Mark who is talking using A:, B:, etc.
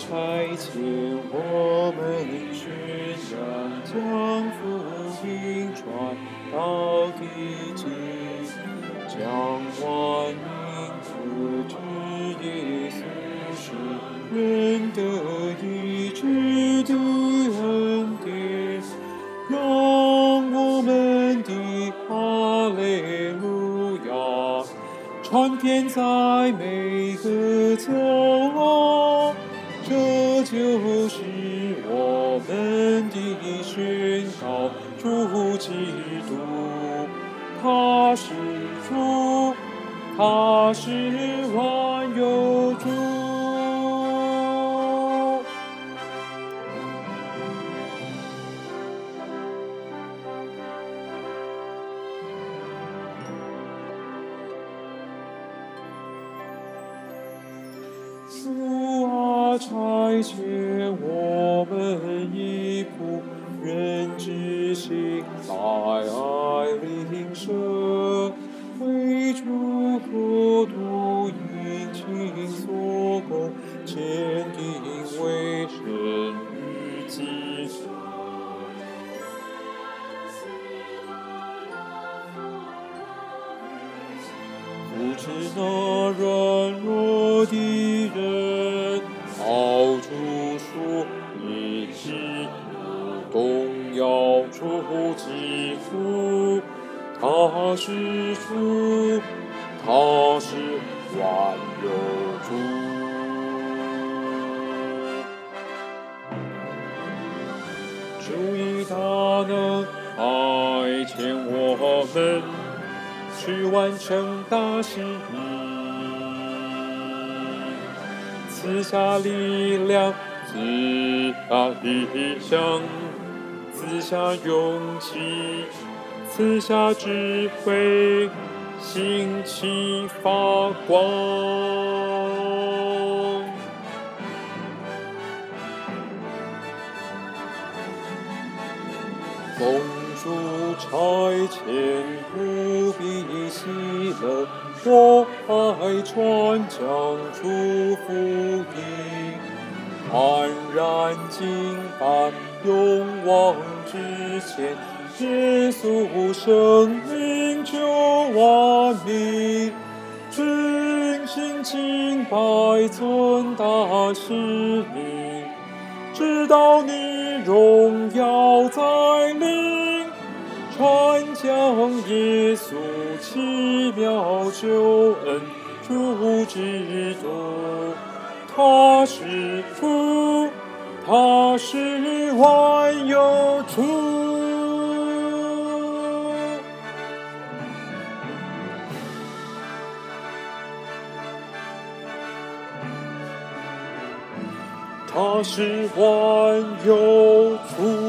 A: 差遣我们宣扬，将福音传到地极，将万民各知耶稣是人的医治的恩典，让我们的哈利路亚传遍在每个角落，这就是我们的宣告。主基督，他是主，他是万有主。主啊，差遣我们一仆人之心来爱邻舍，为主国度殷勤做工，坚定为神与己者。扶持那软弱的人，好主说你是动摇主基督，他是主，他是万有主。主以大能派遣我们去完成大事，赐下力量，赐下理想，赐下勇气，赐下智慧，兴起发光。奉主差遣，不必喜乐，我爱传讲主福音，安然敬拜，勇往直前，耶稣生命救万民，真心敬拜尊大使命，直到你荣耀再临，传讲耶稣奇妙救恩，主基督，他是主，他是万有主。他是万有主。